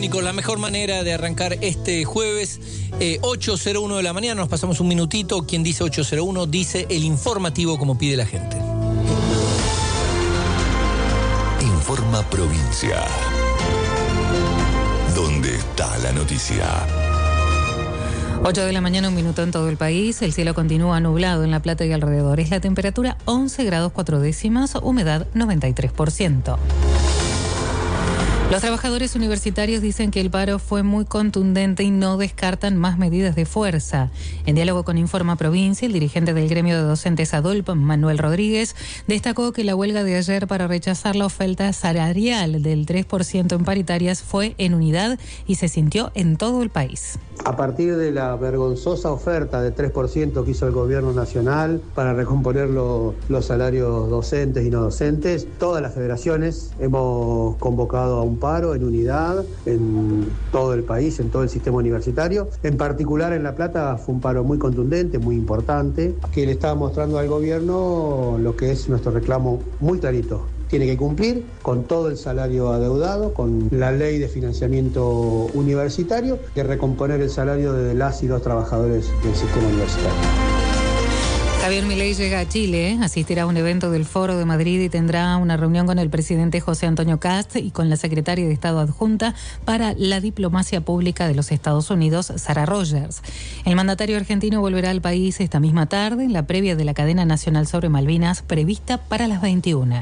telefónicos, la mejor manera de arrancar este jueves, 8:01 de la mañana, nos pasamos un minutito. Quien dice 8:01 dice el informativo como pide la gente. Informa Provincia. ¿Dónde está la noticia? 8 de la mañana, un minuto en todo el país. El cielo continúa nublado en La Plata y alrededores. La temperatura 11 grados 4 décimas, humedad 93%. Los trabajadores universitarios dicen que el paro fue muy contundente y no descartan más medidas de fuerza. En diálogo con Informa Provincia, el dirigente del gremio de docentes ADOLP, Manuel Rodríguez, destacó que la huelga de ayer para rechazar la oferta salarial del 3% en paritarias fue en unidad y se sintió en todo el país. A partir de la vergonzosa oferta de 3% que hizo el gobierno nacional para recomponer los salarios docentes y no docentes, todas las federaciones hemos convocado a un paro en unidad en todo el país, en todo el sistema universitario. En particular en La Plata fue un paro muy contundente, muy importante, que le estaba mostrando al gobierno lo que es nuestro reclamo muy clarito. Tiene que cumplir con todo el salario adeudado, con la ley de financiamiento universitario, que recomponer el salario de las y los trabajadores del sistema universitario. Javier Milei llega a Chile, asistirá a un evento del Foro de Madrid y tendrá una reunión con el presidente José Antonio Kast y con la secretaria de Estado adjunta para la diplomacia pública de los Estados Unidos, Sarah Rogers. El mandatario argentino volverá al país esta misma tarde, en la previa de la cadena nacional sobre Malvinas, prevista para las 21.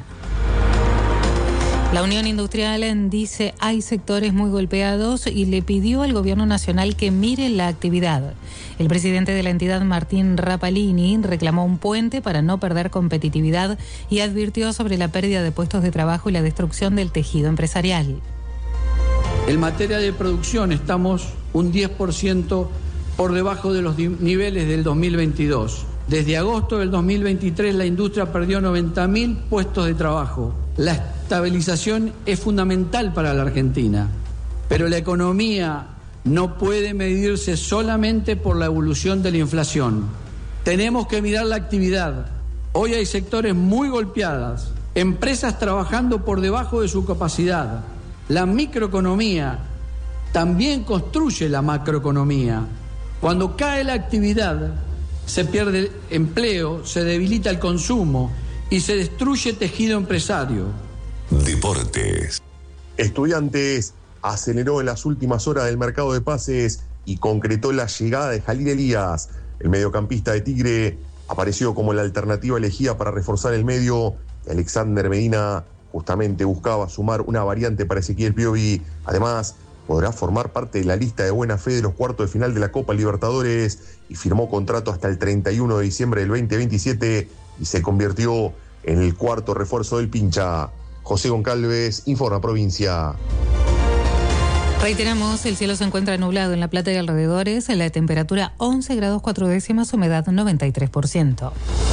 La Unión Industrial dice hay sectores muy golpeados y le pidió al gobierno nacional que mire la actividad. El presidente de la entidad, Martín Rapalini, reclamó un puente para no perder competitividad y advirtió sobre la pérdida de puestos de trabajo y la destrucción del tejido empresarial. En materia de producción estamos un 10% por debajo de los niveles del 2022. Desde agosto del 2023 la industria perdió 90.000 puestos de trabajo. La estabilización es fundamental para la Argentina, pero la economía no puede medirse solamente por la evolución de la inflación. Tenemos que mirar la actividad. Hoy hay sectores muy golpeados, empresas trabajando por debajo de su capacidad. La microeconomía también construye la macroeconomía. Cuando cae la actividad, se pierde el empleo, se debilita el consumo y se destruye tejido empresario. Deportes. Estudiantes aceleró en las últimas horas del mercado de pases y concretó la llegada de Jalil Elías. El mediocampista de Tigre apareció como la alternativa elegida para reforzar el medio. Alexander Medina justamente buscaba sumar una variante para Ezequiel Piovi. Además, podrá formar parte de la lista de buena fe de los cuartos de final de la Copa Libertadores y firmó contrato hasta el 31 de diciembre del 2027 y se convirtió en el cuarto refuerzo del Pincha. José Goncalves, Informa Provincia. Reiteramos, el cielo se encuentra nublado en La Plata y alrededores, la temperatura 11 grados 4 décimas, humedad 93%.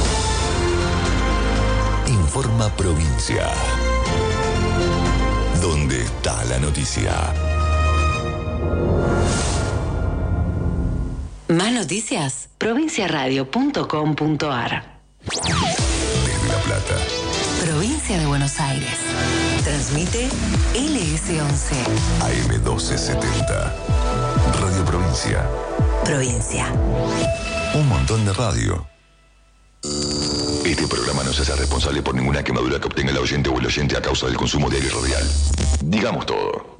Informa Provincia. ¿Dónde está la noticia? Más noticias, provinciaradio.com.ar. Desde La Plata. Provincia de Buenos Aires. Transmite LS11. AM1270. Radio Provincia. Provincia. Un montón de radio. Este programa no se hace responsable por ninguna quemadura que obtenga el oyente o el oyente a causa del consumo de aire radial. Digamos todo.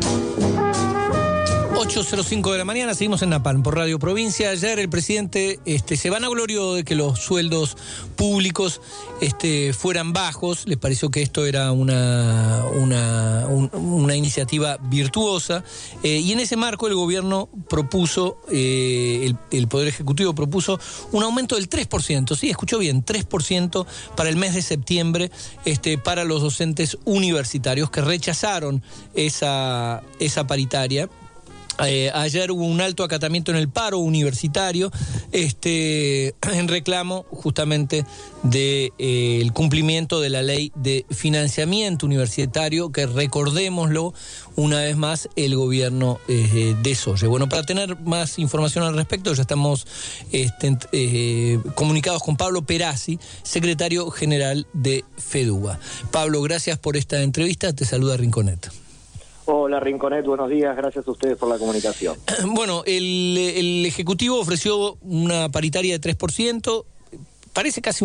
8:05 de la mañana, seguimos en Napalm por Radio Provincia. Ayer el presidente se vanaglorió de que los sueldos públicos fueran bajos. Les pareció que esto era una iniciativa virtuosa. Y en ese marco el gobierno propuso, el Poder Ejecutivo propuso un aumento del 3%. Sí, escuchó bien, 3% para el mes de septiembre para los docentes universitarios que rechazaron esa paritaria. Ayer hubo un alto acatamiento en el paro universitario en reclamo justamente del cumplimiento de la ley de financiamiento universitario que, recordémoslo una vez más, el gobierno desoye. Bueno, para tener más información al respecto ya estamos comunicados con Pablo Perazzi, secretario general de FEDUBA. Pablo, gracias por esta entrevista, te saluda Rinconet. Hola Rinconet, buenos días, gracias a ustedes por la comunicación. Bueno, el Ejecutivo ofreció una paritaria de 3%. Parece casi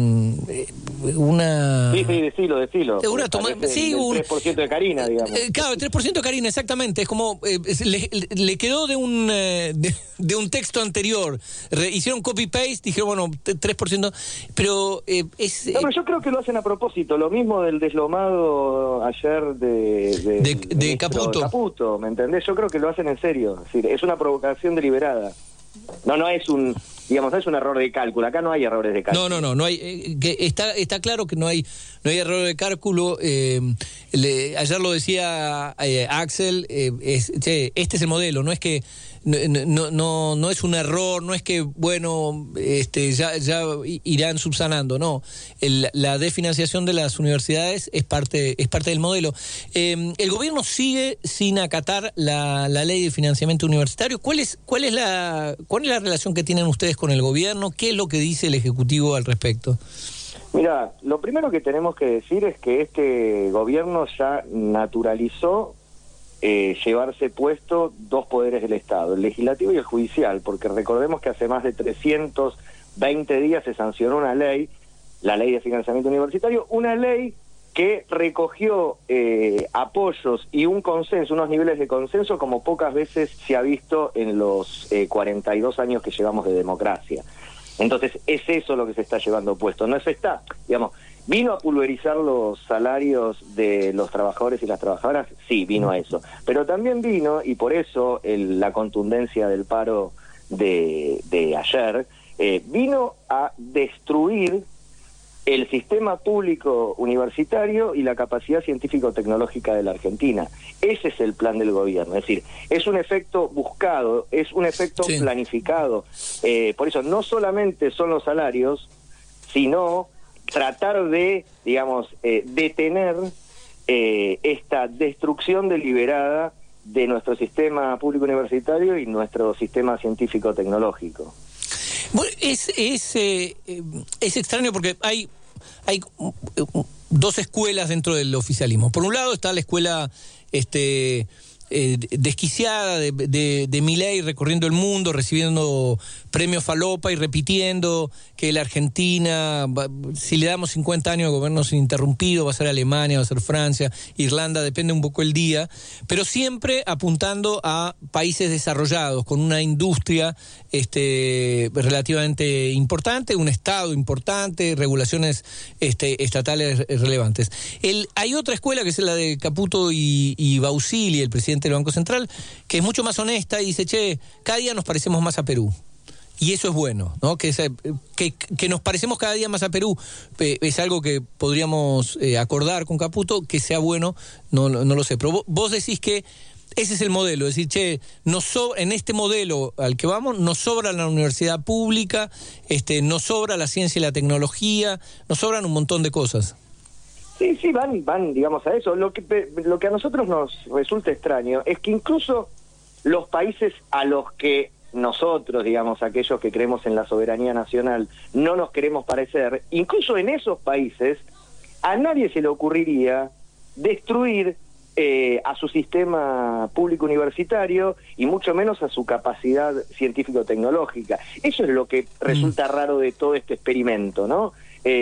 una... Sí, decilo. Una toma, sí, el 3% de Karina, digamos. Claro, el 3% de Karina, exactamente. Es como... le quedó de un texto anterior. Hicieron copy-paste, dijeron, bueno, 3%. Pero es... No, pero yo creo que lo hacen a propósito. Lo mismo del deslomado ayer de Caputo, ¿me entendés? Yo creo que lo hacen en serio. Es decir, es una provocación deliberada. No es un... Digamos, no es un error de cálculo. Acá no hay errores de cálculo. No hay. Está claro que no hay error de cálculo. Ayer lo decía Axel. Este es el modelo. No es que no es un error. No es que ya irán subsanando. No, la desfinanciación de las universidades es parte del modelo. El gobierno sigue sin acatar la ley de financiamiento universitario. ¿Cuál es la relación que tienen ustedes con el gobierno? ¿Qué es lo que dice el Ejecutivo al respecto? Mira, lo primero que tenemos que decir es que este gobierno ya naturalizó llevarse puesto dos poderes del Estado, el legislativo y el judicial, porque recordemos que hace más de 320 días se sancionó una ley, la ley de financiamiento universitario, una ley que recogió apoyos y un consenso, unos niveles de consenso como pocas veces se ha visto en los 42 años que llevamos de democracia. Entonces, es eso lo que se está llevando puesto. No se está, digamos, ¿vino a pulverizar los salarios de los trabajadores y las trabajadoras? Sí, vino a eso. Pero también vino, y por eso la contundencia del paro de ayer, vino a destruir el sistema público universitario y la capacidad científico-tecnológica de la Argentina. Ese es el plan del gobierno, es decir, es un efecto buscado, es un efecto planificado. Por eso no solamente son los salarios, sino tratar de, digamos, detener esta destrucción deliberada de nuestro sistema público universitario y nuestro sistema científico-tecnológico. Bueno, es extraño porque hay dos escuelas dentro del oficialismo. Por un lado está la escuela desquiciada de Milei, recorriendo el mundo, recibiendo premios falopa y repitiendo que la Argentina, si le damos 50 años de gobierno ininterrumpido, va a ser Alemania, va a ser Francia, Irlanda, depende un poco el día, pero siempre apuntando a países desarrollados, con una industria relativamente importante, un Estado importante, regulaciones estatales relevantes. Hay otra escuela que es la de Caputo y Bausili, el presidente del Banco Central, que es mucho más honesta y dice, cada día nos parecemos más a Perú. Y eso es bueno, ¿no? Que nos parecemos cada día más a Perú es algo que podríamos acordar con Caputo, que sea bueno, no lo sé. Pero vos decís que ese es el modelo, es decir, en este modelo al que vamos, nos sobra la universidad pública, nos sobra la ciencia y la tecnología, nos sobran un montón de cosas. Sí, van, digamos, a eso. Lo que a nosotros nos resulta extraño es que incluso los países a los que nosotros, digamos, aquellos que creemos en la soberanía nacional, no nos queremos parecer, incluso en esos países, a nadie se le ocurriría destruir a su sistema público universitario y mucho menos a su capacidad científico-tecnológica. Eso es lo que resulta raro de todo este experimento, ¿no?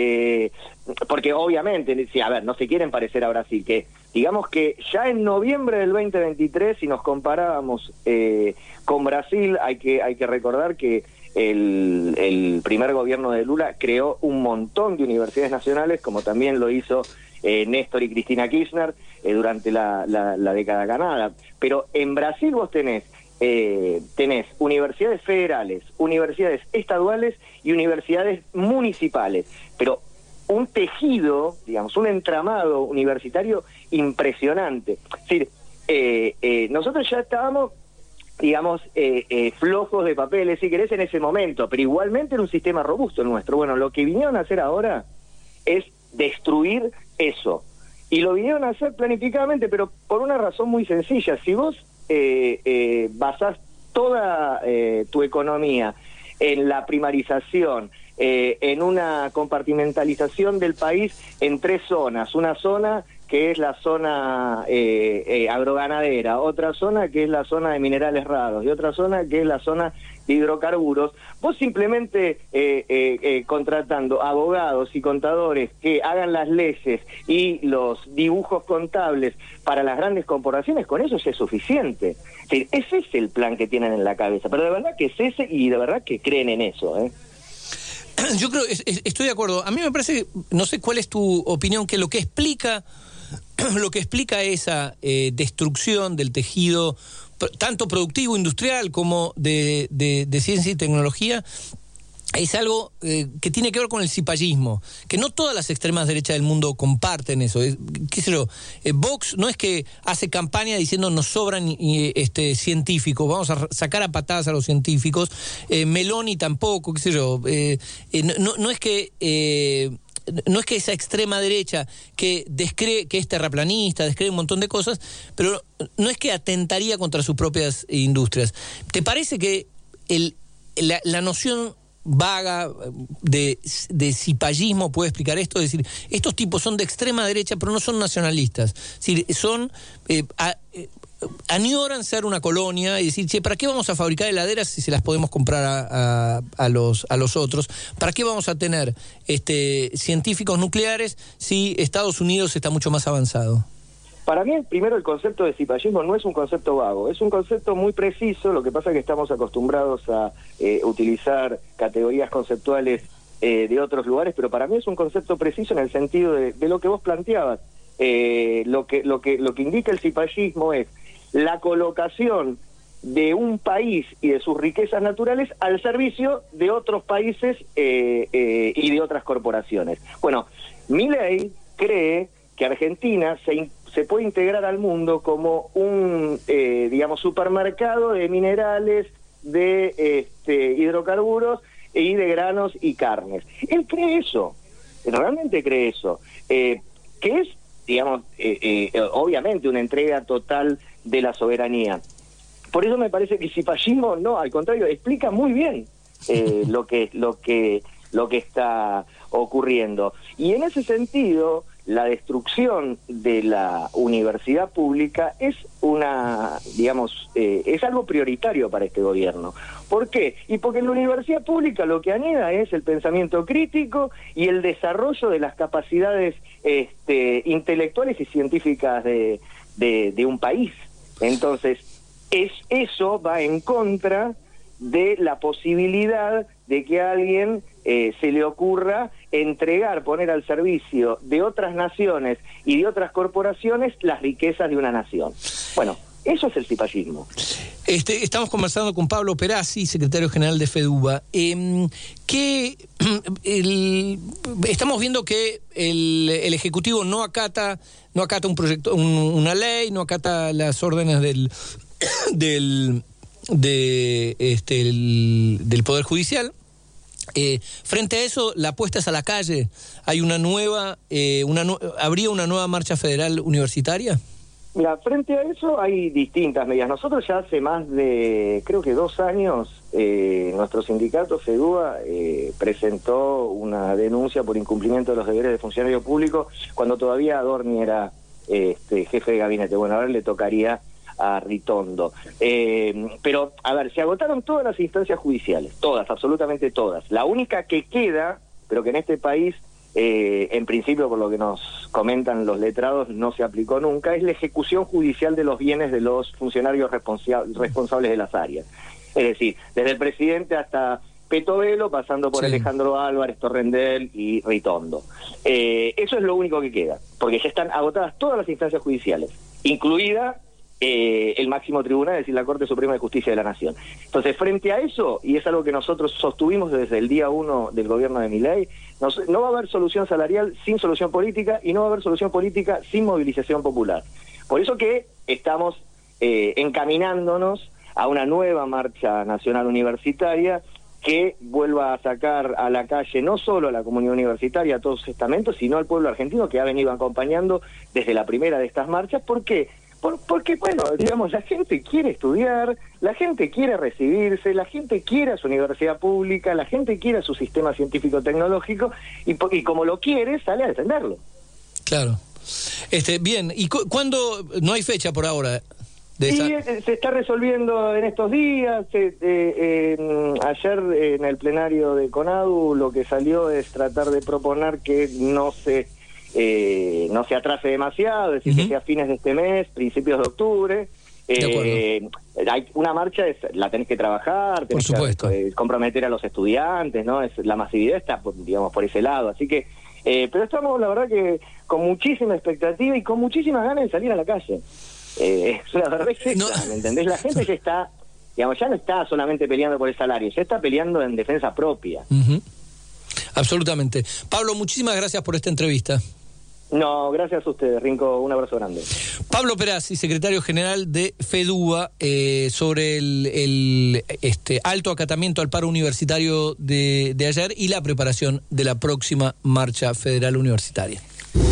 Porque obviamente, sí, a ver, no se quieren parecer a Brasil, que digamos que ya en noviembre del 2023, si nos comparábamos con Brasil, hay que recordar que el primer gobierno de Lula creó un montón de universidades nacionales, como también lo hizo Néstor y Cristina Kirchner durante la década ganada. Pero en Brasil vos tenés universidades federales, universidades estaduales y universidades municipales, pero un tejido, digamos, un entramado universitario impresionante. Es decir, nosotros ya estábamos, digamos, flojos de papeles, si querés, en ese momento, pero igualmente era un sistema robusto el nuestro. Bueno, lo que vinieron a hacer ahora es destruir eso. Y lo vinieron a hacer planificadamente, pero por una razón muy sencilla. Si vos basás toda tu economía en la primarización, en una compartimentalización del país en tres zonas, una zona que es la zona agroganadera, otra zona que es la zona de minerales raros y otra zona que es la zona de hidrocarburos, vos simplemente contratando abogados y contadores que hagan las leyes y los dibujos contables para las grandes corporaciones, con eso ya es suficiente. Ese es el plan que tienen en la cabeza, pero de verdad que es ese y de verdad que creen en eso, Yo creo, estoy de acuerdo. A mí me parece, no sé cuál es tu opinión, que lo que explica esa destrucción del tejido, tanto productivo, industrial, como de ciencia y tecnología, es algo que tiene que ver con el cipallismo, que no todas las extremas derechas del mundo comparten eso. ¿Qué sé yo? Vox no es que hace campaña diciendo nos sobran científicos, vamos a sacar a patadas a los científicos. Meloni tampoco, qué sé yo. No es que esa extrema derecha que descree, que es terraplanista, descree un montón de cosas, pero no es que atentaría contra sus propias industrias. ¿Te parece que la noción vaga de cipallismo puede explicar esto? Es decir, estos tipos son de extrema derecha, pero no son nacionalistas. Es decir, añoran ser una colonia y decir, ¿para qué vamos a fabricar heladeras si se las podemos comprar a los otros? ¿Para qué vamos a tener científicos nucleares si Estados Unidos está mucho más avanzado? Para mí, primero, el concepto de cipallismo no es un concepto vago, es un concepto muy preciso. Lo que pasa es que estamos acostumbrados a utilizar categorías conceptuales de otros lugares, pero para mí es un concepto preciso en el sentido de lo que vos planteabas. Lo que indica el cipallismo es la colocación de un país y de sus riquezas naturales al servicio de otros países y de otras corporaciones. Bueno, Milei cree que Argentina se puede integrar al mundo como un, supermercado de minerales, de hidrocarburos y de granos y carnes. Él cree eso, realmente cree eso, que es, obviamente una entrega total de la soberanía. Por eso me parece que el cipallismo, no, al contrario, explica muy bien lo que está ocurriendo. Y en ese sentido, la destrucción de la universidad pública es es algo prioritario para este gobierno. ¿Por qué? Y porque en la universidad pública lo que anida es el pensamiento crítico y el desarrollo de las capacidades intelectuales y científicas de un país. Entonces, eso va en contra de la posibilidad de que a alguien se le ocurra poner al servicio de otras naciones y de otras corporaciones las riquezas de una nación. Bueno, eso es el cipallismo. Estamos conversando con Pablo Perazzi, secretario general de FEDUBA. Estamos viendo que el Ejecutivo no acata un proyecto, una ley, no acata las órdenes del Poder Judicial. Frente a eso, la apuesta es a la calle. ¿Hay habría una nueva marcha federal universitaria? Mira, frente a eso hay distintas medidas. Nosotros ya hace más de, creo que 2 años, nuestro sindicato FEDUBA presentó una denuncia por incumplimiento de los deberes de funcionario público cuando todavía Adorni era jefe de gabinete. Bueno, ahora le tocaría a Ritondo. Pero, a ver, se agotaron todas las instancias judiciales, todas, absolutamente todas. La única que queda, pero que en este país, en principio, por lo que nos comentan los letrados, no se aplicó nunca, es la ejecución judicial de los bienes de los funcionarios responsables de las áreas. Es decir, desde el presidente hasta Petovelo, pasando por Alejandro Álvarez, Torrendel y Ritondo. Eso es lo único que queda, porque ya están agotadas todas las instancias judiciales, incluida el máximo tribunal, es decir, la Corte Suprema de Justicia de la Nación. Entonces, frente a eso, y es algo que nosotros sostuvimos desde el día 1 del gobierno de Milei, no va a haber solución salarial sin solución política y no va a haber solución política sin movilización popular. Por eso que estamos encaminándonos a una nueva marcha nacional universitaria que vuelva a sacar a la calle no solo a la comunidad universitaria, a todos sus estamentos, sino al pueblo argentino que ha venido acompañando desde la primera de estas marchas. ¿Por qué? Porque, bueno, digamos, la gente quiere estudiar, la gente quiere recibirse, la gente quiere a su universidad pública, la gente quiere a su sistema científico-tecnológico y como lo quiere, sale a defenderlo. Claro. Bien, ¿y cuándo? No hay fecha por ahora. Sí, se está resolviendo en estos días. Ayer en el plenario de CONADU lo que salió es tratar de proponer que no se atrase demasiado, es decir, que sea a fines de este mes, principios de octubre. Hay una marcha, la tenés que trabajar, tenés que comprometer a los estudiantes, ¿no? La masividad está, digamos, por ese lado. Así que, pero estamos, la verdad, que con muchísima expectativa y con muchísimas ganas de salir a la calle. La verdad es que, ¿me entendés? La gente ya está, digamos, ya no está solamente peleando por el salario, ya está peleando en defensa propia. Absolutamente. Pablo, muchísimas gracias por esta entrevista. No, gracias a ustedes, Rinco, un abrazo grande. Pablo Perazzi, secretario general de FEDUBA, sobre el alto acatamiento al paro universitario de ayer y la preparación de la próxima marcha federal universitaria.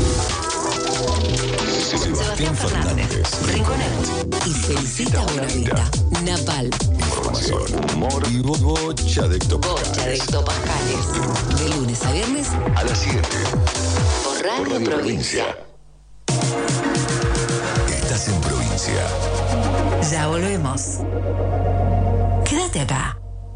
Sebastián Fernández, Rinconet y Felicita Bonavita. Napal. Información, humor y bocha de hectopascales. De lunes a viernes a las 7. Por Radio Provincia. Estás en Provincia. Ya volvemos. Quédate acá.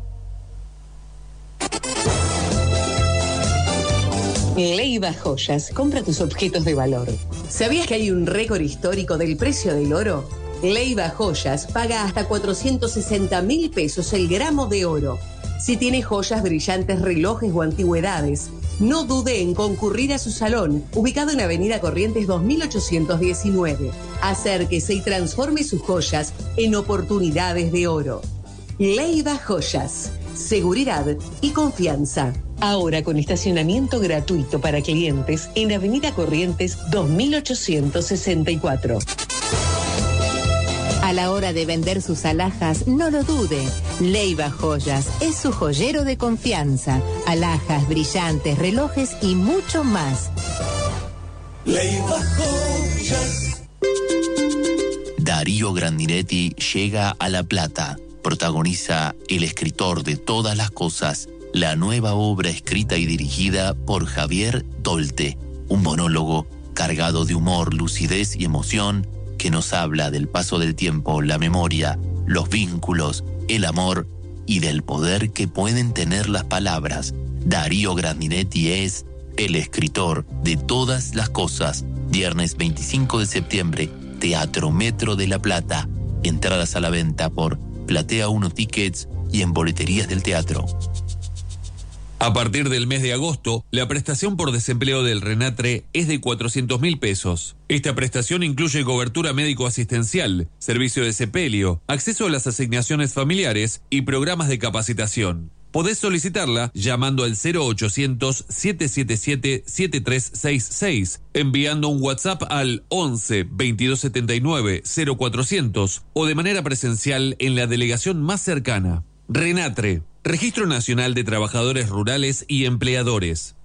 Leiva Joyas, compra tus objetos de valor. ¿Sabías que hay un récord histórico del precio del oro? Leiva Joyas paga hasta 460.000 pesos el gramo de oro. Si tiene joyas, brillantes, relojes o antigüedades, no dude en concurrir a su salón, ubicado en Avenida Corrientes 2819. Acérquese y transforme sus joyas en oportunidades de oro. Leiva Joyas, seguridad y confianza. Ahora con estacionamiento gratuito para clientes en Avenida Corrientes 2864. A la hora de vender sus alhajas, no lo dude. Leiva Joyas es su joyero de confianza. Alhajas, brillantes, relojes y mucho más. Leiva Joyas. Darío Grandinetti llega a La Plata. Protagoniza El escritor de todas las cosas, la nueva obra escrita y dirigida por Javier Dolte. Un monólogo cargado de humor, lucidez y emoción que nos habla del paso del tiempo, la memoria, los vínculos, el amor y del poder que pueden tener las palabras. Darío Grandinetti es El escritor de todas las cosas. Viernes 25 de septiembre, Teatro Metro de La Plata. Entradas a la venta por Platea 1 Tickets y en boleterías del teatro. A partir del mes de agosto, la prestación por desempleo del RENATRE es de 400.000 pesos. Esta prestación incluye cobertura médico-asistencial, servicio de sepelio, acceso a las asignaciones familiares y programas de capacitación. Podés solicitarla llamando al 0800-777-7366, enviando un WhatsApp al 11 2279 0400 o de manera presencial en la delegación más cercana. RENATRE, Registro Nacional de Trabajadores Rurales y Empleadores.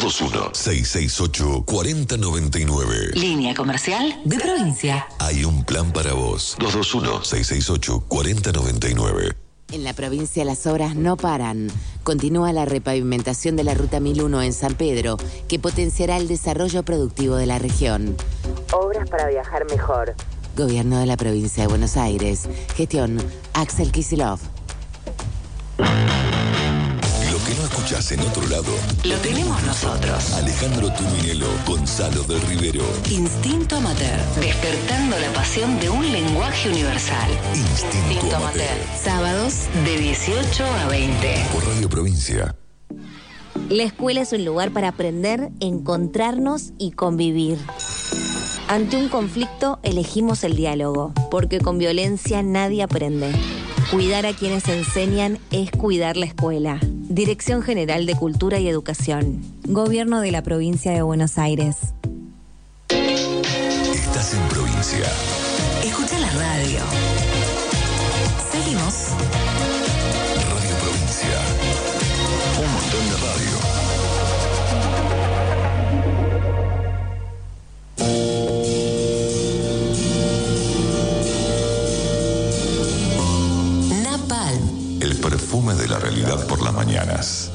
221-668-4099. Línea comercial de provincia. Hay un plan para vos. 221-668-4099. En la provincia las obras no paran. Continúa la repavimentación de la Ruta 1001 en San Pedro, que potenciará el desarrollo productivo de la región. Obras para viajar mejor. Gobierno de la provincia de Buenos Aires. Gestión Axel Kicillof. Lo que no escuchás en otro lado lo tenemos nosotros. Alejandro Tuminelo, Gonzalo del Rivero. Instinto Amateur, despertando la pasión de un lenguaje universal. Instinto Amateur. Sábados de 18 a 20. Por Radio Provincia. La escuela es un lugar para aprender, encontrarnos y convivir. Ante un conflicto elegimos el diálogo, porque con violencia nadie aprende. Cuidar a quienes enseñan es cuidar la escuela. Dirección General de Cultura y Educación. Gobierno de la Provincia de Buenos Aires. Estás en Provincia. Escucha la radio. Seguimos. Radio Provincia. Un montón de radio. El perfume de la realidad por las mañanas.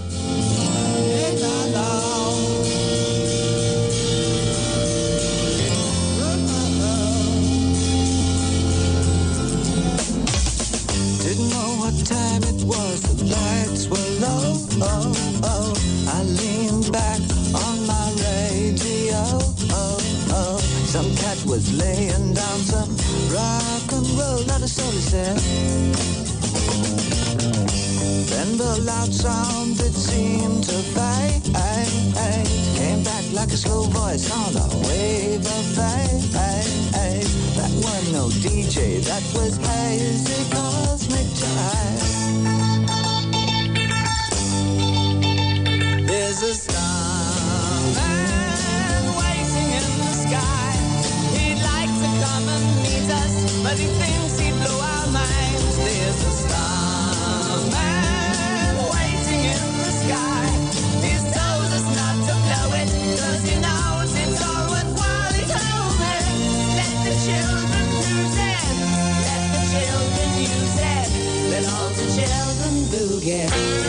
Dad was laying down some rock and roll, not a soul is there. Then the loud sound that seemed to fade came back like a slow voice on a wave of fade. That wasn't no DJ, that was hazy cosmic jive. There's a starman waiting in the sky. He'd like to come and meet us, but he thinks he'd blow our minds. There's a starman waiting in the sky. He's told us not to blow it, 'cause he knows it's all worthwhile. He told me, let the children use it, let the children use it, let all the children boogie.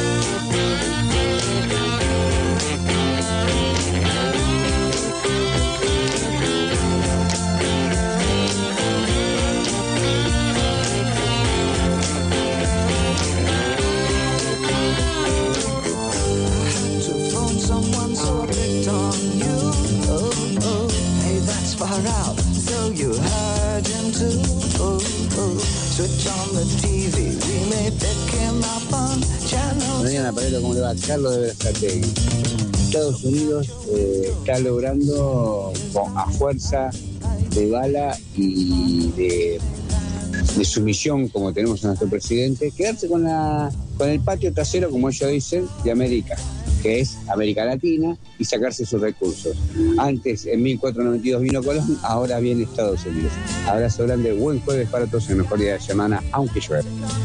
Someone so picked on you. Oh, hey, that's far out. So you heard him too. Switch on the TV. We may pick him up on channel. Mariana Pareto, ¿cómo le va? Carlos de Berazategui. Estados Unidos está logrando a fuerza de bala y de sumisión, como tenemos a nuestro presidente, quedarse con el patio trasero, como ellos dicen, de América, que es América Latina, y sacarse sus recursos. Antes, en 1492 vino Colón, ahora viene Estados Unidos. Abrazo grande, buen jueves para todos, el mejor día de la semana, aunque llueva.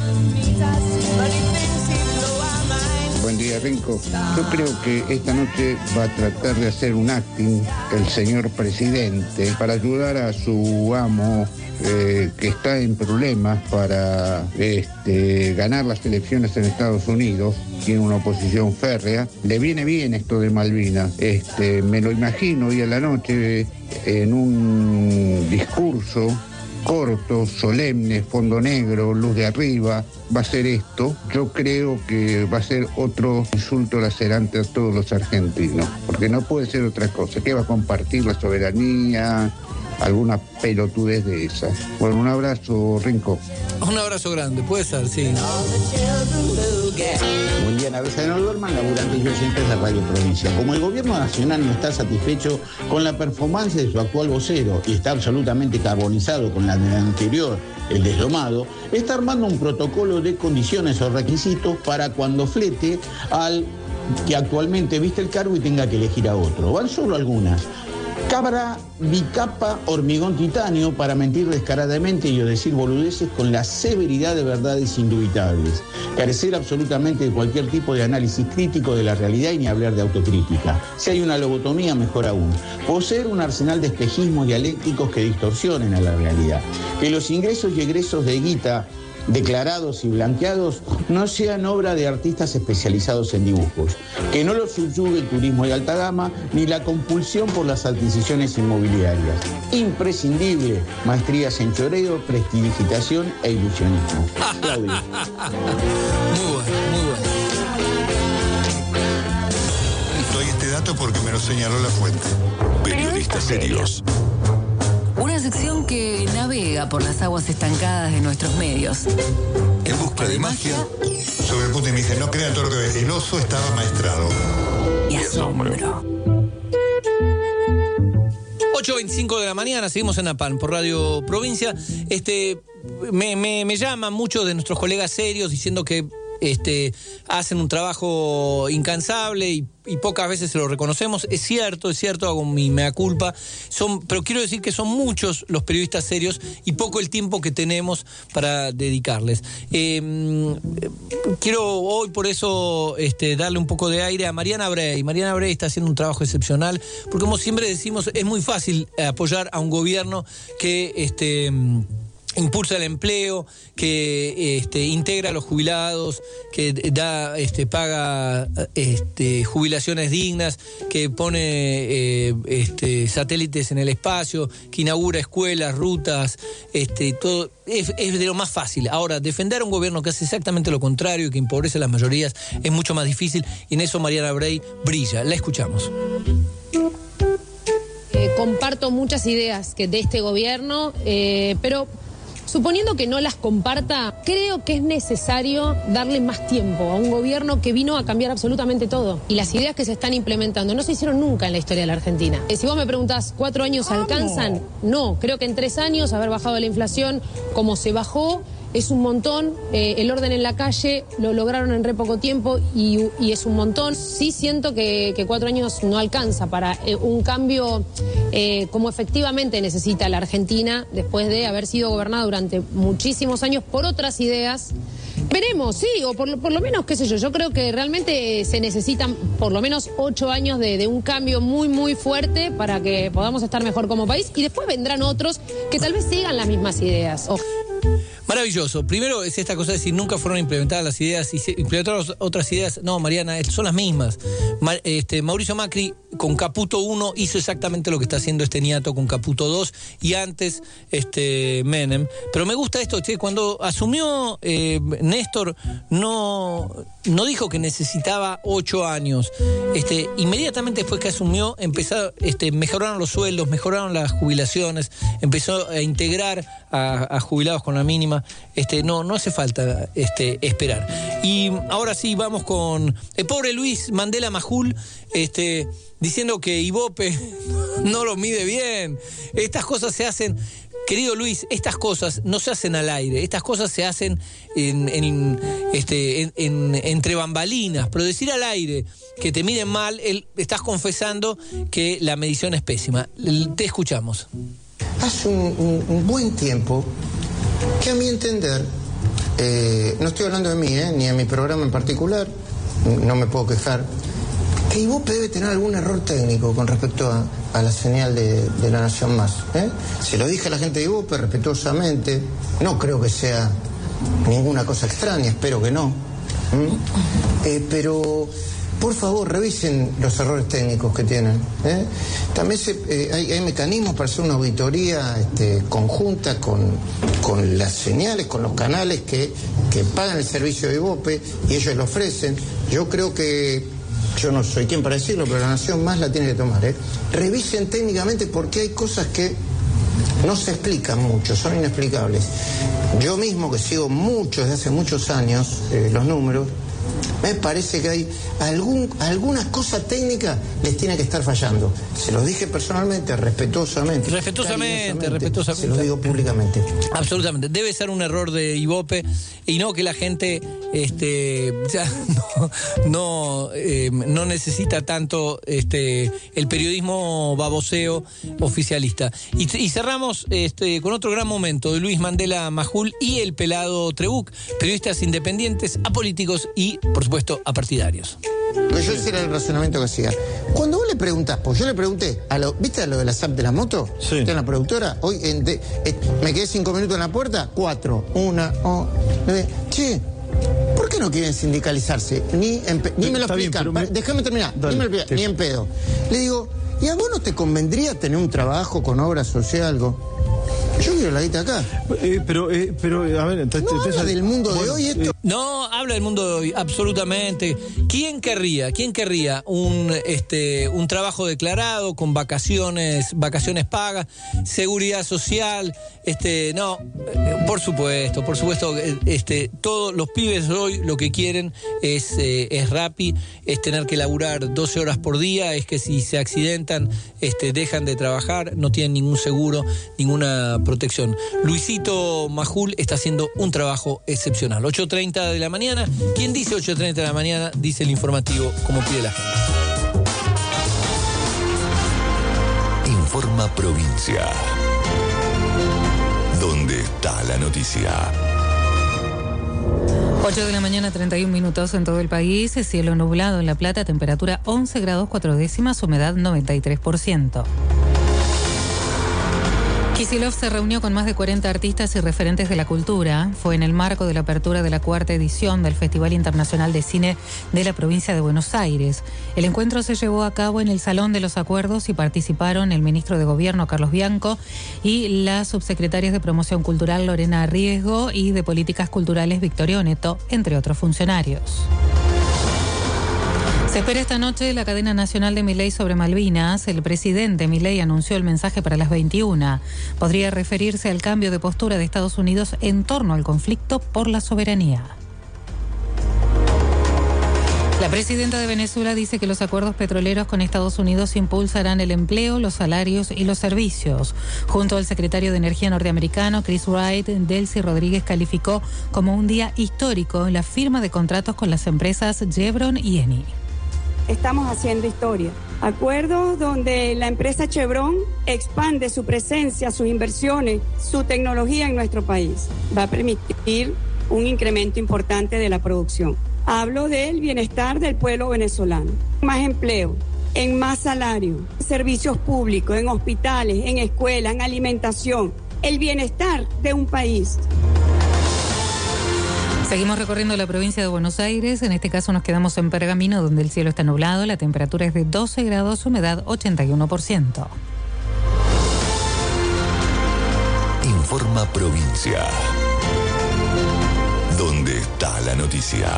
Buen día, Renko. Yo creo que esta noche va a tratar de hacer un acting el señor presidente para ayudar a su amo que está en problemas para ganar las elecciones en Estados Unidos. Tiene una oposición férrea. Le viene bien esto de Malvinas. Me lo imagino hoy a la noche en un discurso corto, solemne, fondo negro, luz de arriba, va a ser esto. Yo creo que va a ser otro insulto lacerante a todos los argentinos, porque no puede ser otra cosa. ¿Qué va a compartir la soberanía? Alguna pelotudez de esas. Bueno, un abrazo, Rinco. Un abrazo grande, puede ser, sí. Buen día, Navarra. No duerman, laburantes y oyentes de Radio Provincia. Como el gobierno nacional no está satisfecho con la performance de su actual vocero y está absolutamente carbonizado con la del anterior, el desdomado, está armando un protocolo de condiciones o requisitos para cuando flete al que actualmente viste el cargo y tenga que elegir a otro. Van solo algunas. Cabra, bicapa, hormigón titanio para mentir descaradamente y o decir boludeces con la severidad de verdades indubitables. Carecer absolutamente de cualquier tipo de análisis crítico de la realidad y ni hablar de autocrítica. Si hay una lobotomía, mejor aún. Poseer un arsenal de espejismos dialécticos que distorsionen a la realidad. Que los ingresos y egresos de guita declarados y blanqueados no sean obra de artistas especializados en dibujos, que no los subyugue el turismo de alta gama ni la compulsión por las adquisiciones inmobiliarias. Imprescindible, maestrías en choreo, prestidigitación e ilusionismo. Claudio. Muy bueno. Doy este dato porque me lo señaló la fuente. Periodistas serios. Una sección que navega por las aguas estancadas de nuestros medios. En busca de magia. Sobre Putin me dice, no crea todo lo que ve. El oso estaba maestrado. Y asombro. 8:25 de la mañana, seguimos en APAN por Radio Provincia. Me llaman muchos de nuestros colegas serios diciendo que hacen un trabajo incansable y pocas veces se lo reconocemos. Es cierto, hago mi mea culpa. Pero quiero decir que son muchos los periodistas serios y poco el tiempo que tenemos para dedicarles. Quiero hoy por eso darle un poco de aire a Mariana Brey. Mariana Brey está haciendo un trabajo excepcional, porque como siempre decimos, es muy fácil apoyar a un gobierno que impulsa el empleo, que integra a los jubilados, que paga jubilaciones dignas, que pone satélites en el espacio, que inaugura escuelas, rutas, todo es de lo más fácil. Ahora, defender a un gobierno que hace exactamente lo contrario y que empobrece a las mayorías es mucho más difícil, y en eso Mariana Brey brilla. La escuchamos. comparto muchas ideas de este gobierno, pero suponiendo que no las comparta, creo que es necesario darle más tiempo a un gobierno que vino a cambiar absolutamente todo. Y las ideas que se están implementando no se hicieron nunca en la historia de la Argentina. Si vos me preguntás, ¿4 años alcanzan? No, creo que en 3 años haber bajado la inflación como se bajó es un montón. El orden en la calle lo lograron en re poco tiempo y es un montón. Sí siento que 4 años no alcanza para un cambio como efectivamente necesita la Argentina después de haber sido gobernada durante muchísimos años por otras ideas. Veremos, sí, o por lo menos, qué sé yo creo que realmente se necesitan por lo menos 8 años de un cambio muy, muy fuerte para que podamos estar mejor como país, y después vendrán otros que tal vez sigan las mismas ideas. Maravilloso. Primero es esta cosa de decir nunca fueron implementadas las ideas y se implementaron otras ideas. No, Mariana, son las mismas. Mauricio Macri con Caputo 1 hizo exactamente lo que está haciendo este niato con Caputo 2 y antes Menem. Pero me gusta esto, cuando asumió Néstor no dijo que necesitaba 8 años. Inmediatamente después que asumió mejoraron los sueldos, mejoraron las jubilaciones, empezó a integrar a jubilados con la mínima. No hace falta esperar. Y ahora sí vamos con el pobre Luis Mandela Majul, diciendo que Ibope no lo mide bien. Estas cosas se hacen, querido Luis, estas cosas no se hacen al aire, estas cosas se hacen entre bambalinas, pero decir al aire que te miden mal, estás confesando que la medición es pésima. Te escuchamos. Hace un buen tiempo que, a mi entender, no estoy hablando de mí, ni de mi programa en particular, no me puedo quejar, que Ibope debe tener algún error técnico con respecto a la señal de La Nación Más. Se lo dije a la gente de Ibope respetuosamente, no creo que sea ninguna cosa extraña, espero que no. Pero por favor, revisen los errores técnicos que tienen. También hay mecanismos para hacer una auditoría conjunta con las señales, con los canales que pagan el servicio de Ibope y ellos lo ofrecen. Yo creo que, yo no soy quien para decirlo, pero La Nación Más la tiene que tomar. Revisen técnicamente porque hay cosas que no se explican mucho, son inexplicables. Yo mismo, que sigo desde hace muchos años los números, me parece que hay algunas cosas técnicas les tiene que estar fallando. Se los dije personalmente, respetuosamente. Respetuosamente. Se los digo públicamente. Absolutamente. Debe ser un error de Ibope y no que la gente no necesita tanto el periodismo baboseo oficialista. Y cerramos con otro gran momento de Luis Mandela Majul y el pelado Trebuch, periodistas independientes, apolíticos y, por supuesto, apartidarios. Yo ese era el razonamiento que hacía. Cuando vos le preguntás, pues yo le pregunté, ¿viste a lo de la SAP de la moto? Sí. ¿Está en la productora? Hoy me quedé 5 minutos en la puerta, 4, 1, 9. Che, ¿por qué no quieren sindicalizarse? Ni me lo explican. Déjame terminar. Ni en pedo. Le digo, ¿y a vos no te convendría tener un trabajo con obra social, algo? Yo quiero la guita acá. Pero, a ver... ¿No habla del mundo de hoy esto? No, habla del mundo de hoy, absolutamente. ¿Quién querría un trabajo declarado con vacaciones pagas, seguridad social? No, por supuesto. Todos los pibes hoy lo que quieren es Rappi, es tener que laburar 12 horas por día, es que si se accidentan, dejan de trabajar, no tienen ningún seguro, ninguna protección. Luisito Majul está haciendo un trabajo excepcional. 8:30 de la mañana. ¿Quién dice 8:30 de la mañana? Dice el informativo, como pide la gente. Informa Provincia. ¿Dónde está la noticia? 8 de la mañana, 31 minutos en todo el país. Cielo nublado en La Plata, temperatura 11 grados 4 décimas, humedad 93%. Kicillof se reunió con más de 40 artistas y referentes de la cultura. Fue en el marco de la apertura de la 4ª edición del Festival Internacional de Cine de la provincia de Buenos Aires. El encuentro se llevó a cabo en el Salón de los Acuerdos y participaron el ministro de Gobierno, Carlos Bianco, y las subsecretarias de Promoción Cultural, Lorena Riesgo, y de Políticas Culturales, Victoria Oneto, entre otros funcionarios. Se espera esta noche la cadena nacional de Milei sobre Malvinas. El presidente Milei anunció el mensaje para las 21. Podría referirse al cambio de postura de Estados Unidos en torno al conflicto por la soberanía. La presidenta de Venezuela dice que los acuerdos petroleros con Estados Unidos impulsarán el empleo, los salarios y los servicios. Junto al secretario de Energía norteamericano, Chris Wright, Delcy Rodríguez calificó como un día histórico la firma de contratos con las empresas Chevron y Eni. Estamos haciendo historia. Acuerdos donde la empresa Chevron expande su presencia, sus inversiones, su tecnología en nuestro país. Va a permitir un incremento importante de la producción. Hablo del bienestar del pueblo venezolano. Más empleo, en más salario, servicios públicos, en hospitales, en escuelas, en alimentación. El bienestar de un país. Seguimos recorriendo la provincia de Buenos Aires. En este caso nos quedamos en Pergamino, donde el cielo está nublado. La temperatura es de 12 grados, humedad 81%. Informa Provincia. ¿Dónde está la noticia?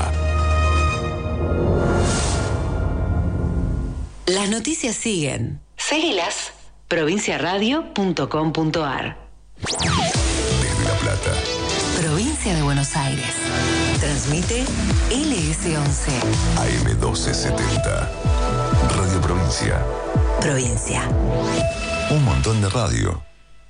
Las noticias siguen. Seguilas. provinciaradio.com.ar. Desde La Plata. Provincia de Buenos Aires. Transmite LS11. AM 1270. Radio Provincia. Provincia. Un montón de radio.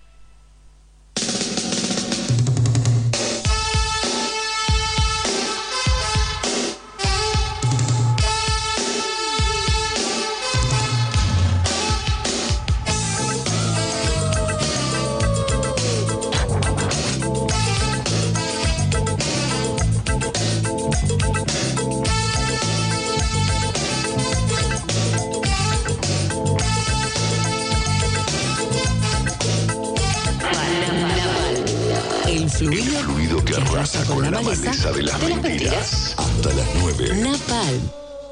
El fluido que arrasa con la maleza de las mentiras. Hasta las 9. Napal.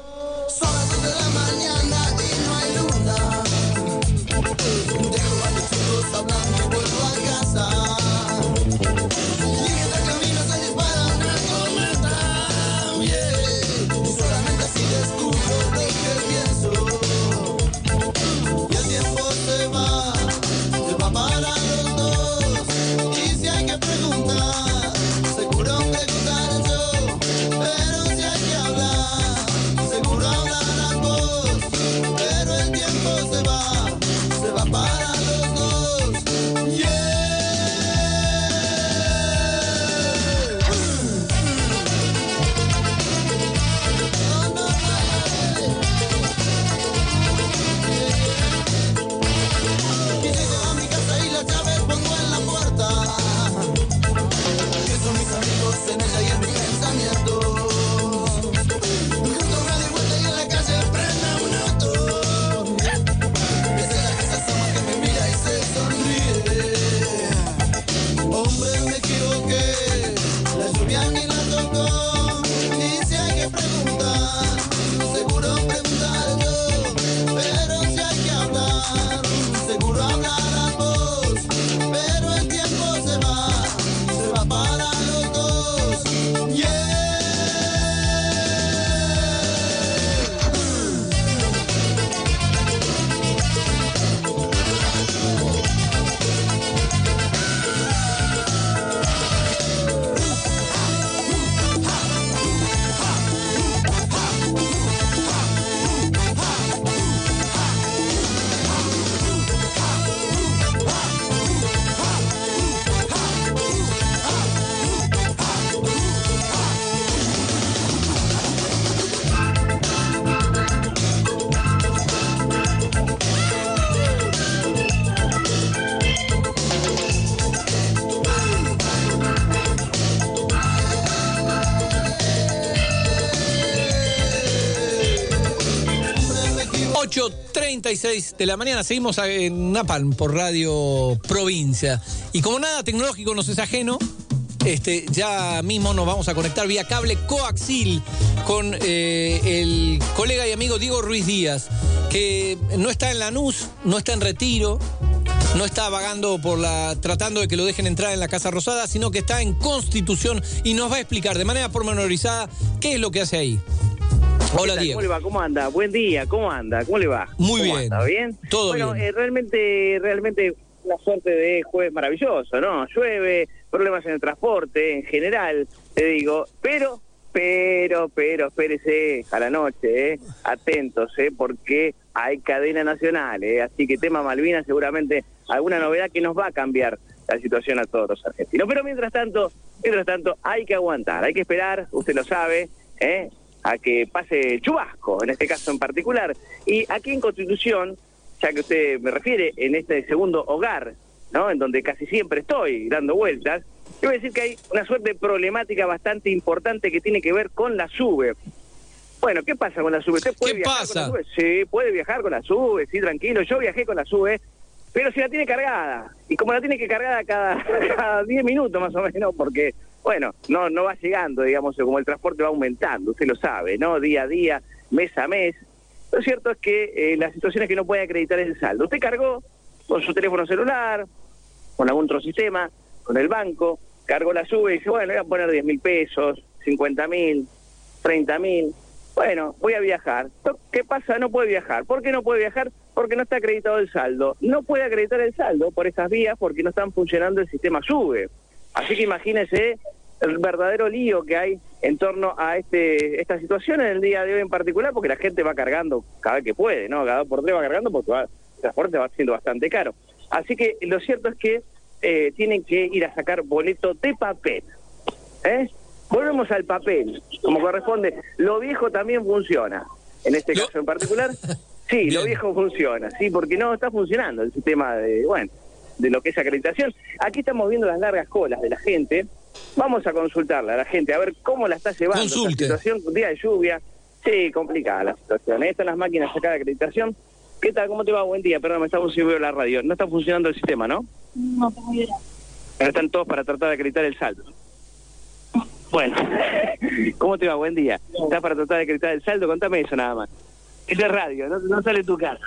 de la mañana, seguimos en Napalm por Radio Provincia. Y como nada tecnológico nos es ajeno, ya mismo nos vamos a conectar vía cable coaxil con el colega y amigo Diego Ruiz Díaz, que no está en Lanús, no está en Retiro, no está vagando tratando de que lo dejen entrar en la Casa Rosada, sino que está en Constitución y nos va a explicar de manera pormenorizada qué es lo que hace ahí. Hola, tal? Diego. ¿Cómo le va? ¿Cómo anda? Buen día, ¿cómo anda? ¿Cómo le va? Muy ¿Cómo bien. anda? ¿Bien? Todo bueno, bien. Realmente una suerte de jueves maravilloso, ¿no? Llueve, problemas en el transporte, en general, te digo, pero, espérese a la noche, atentos, porque hay cadena nacional, así que tema Malvinas seguramente alguna novedad que nos va a cambiar la situación a todos los argentinos. Pero mientras tanto, hay que aguantar, hay que esperar, usted lo sabe, a que pase el chubasco, en este caso en particular. Y aquí en Constitución, ya que usted me refiere, en este segundo hogar, ¿no? En donde casi siempre estoy dando vueltas, yo voy a decir que hay una suerte de problemática bastante importante que tiene que ver con la SUBE. Bueno, ¿qué pasa con la SUBE? ¿Usted puede viajar con la SUBE? Sí, puede viajar con la SUBE, sí, tranquilo. Yo viajé con la SUBE, pero si la tiene cargada. Y como la tiene que cargada cada 10 minutos más o menos, porque, bueno, no va llegando, digamos, como el transporte va aumentando, usted lo sabe, ¿no? Día a día, mes a mes. Lo cierto es que la situación es que no puede acreditar el saldo. Usted cargó con su teléfono celular, con algún otro sistema, con el banco, cargó la SUBE y dice, bueno, voy a poner 10.000 pesos, 50.000, 30.000. Bueno, voy a viajar. ¿Qué pasa? No puede viajar. ¿Por qué no puede viajar? Porque no está acreditado el saldo. No puede acreditar el saldo por esas vías porque no están funcionando el sistema SUBE. Así que imagínese el verdadero lío que hay en torno a esta situación en el día de hoy en particular, porque la gente va cargando cada vez que puede, ¿no? Cada 2 por 3 va cargando porque el transporte va siendo bastante caro. Así que lo cierto es que tienen que ir a sacar boleto de papel. Volvemos al papel, como corresponde. Lo viejo también funciona. En este caso en particular, sí, bien. Lo viejo funciona, sí, porque no está funcionando el sistema de lo que es acreditación. Aquí estamos viendo las largas colas de la gente. Vamos a consultarle a la gente, a ver cómo la está llevando esta situación, día de lluvia. Sí, complicada la situación. Ahí están las máquinas acá de acreditación. ¿Qué tal? ¿Cómo te va? Buen día. Perdón, me estaba funcionando la radio. No está funcionando el sistema, ¿no? No, está muy bien. Ahora están todos para tratar de acreditar el saldo. Bueno, ¿cómo te va? Buen día. ¿Estás para tratar de acreditar el saldo? Contame eso nada más. Es de radio, no sale tu cara.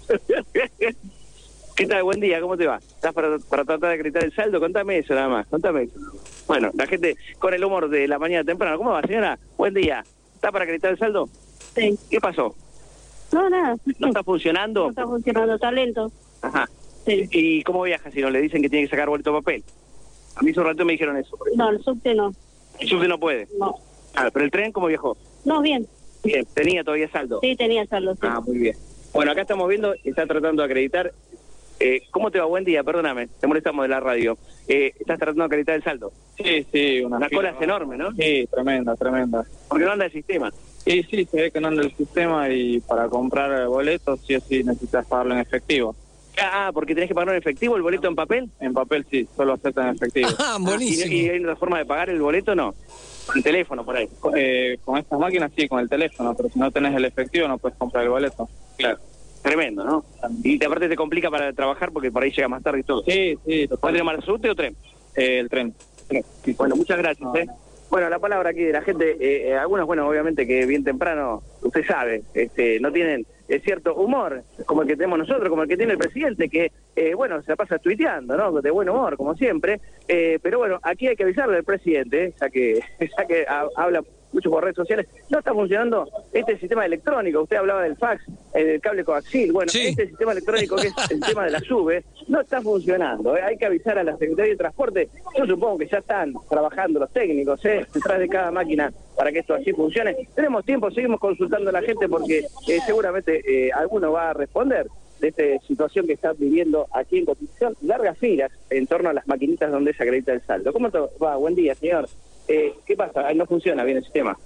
¿Qué tal? Buen día, ¿cómo te va? ¿Estás para tratar de acreditar el saldo? Contame eso nada más, contame eso. Bueno, la gente con el humor de la mañana temprano. ¿Cómo va, señora? Buen día. ¿Estás para acreditar el saldo? Sí. ¿Qué pasó? No, nada. ¿No está funcionando? No está funcionando, está lento. Ajá. Sí. ¿Y cómo viaja si no le dicen que tiene que sacar boleto de papel? A mí hace un rato me dijeron eso. No, el subte no. ¿El subte no puede? No. Ah, ¿pero el tren cómo viajó? No, bien. Bien, ¿tenía todavía saldo? Sí, tenía saldo, sí. Ah, muy bien. Bueno, acá estamos viendo, está tratando de acreditar. ¿Cómo te va? Buen día, perdóname, te molestamos de la radio. ¿Estás tratando de acreditar el saldo? Sí, una cola es enorme, ¿no? Sí, tremenda. ¿Por qué no anda el sistema? Sí, se ve que no anda el sistema y para comprar boletos sí o sí necesitas pagarlo en efectivo. Ah, porque tenés que pagarlo en efectivo, el boleto en papel. En papel sí, solo aceptan en efectivo. Ah, buenísimo. ¿Y hay otra forma de pagar el boleto no? Con el teléfono, por ahí. Con estas máquinas sí, con el teléfono, pero si no tenés el efectivo no puedes comprar el boleto. Claro. Tremendo, ¿no? Y aparte te complica para trabajar porque por ahí llega más tarde y todo. Sí. ¿Puedes llamar al subte o tren? El tren. Sí. Bueno, muchas gracias. Bueno, la palabra aquí de la gente, algunos, bueno, obviamente que bien temprano, usted sabe, no tienen cierto humor, como el que tenemos nosotros, como el que tiene el presidente, que, bueno, se la pasa tuiteando, ¿no? De buen humor, como siempre. Pero bueno, aquí hay que avisarle al presidente, ya que habla mucho por redes sociales, no está funcionando este sistema electrónico. Usted hablaba del fax, del cable coaxil. Bueno, sí. Este sistema electrónico, que es el tema de la SUBE, no está funcionando. Hay que avisar a la Secretaría de Transporte. Yo supongo que ya están trabajando los técnicos detrás de cada máquina para que esto así funcione. Tenemos tiempo, seguimos consultando a la gente porque seguramente alguno va a responder de esta situación que está viviendo aquí en Constitución. Largas filas en torno a las maquinitas donde se acredita el saldo. ¿Cómo te va? Buen día, señor. ¿Qué pasa? Ahí no funciona bien el sistema.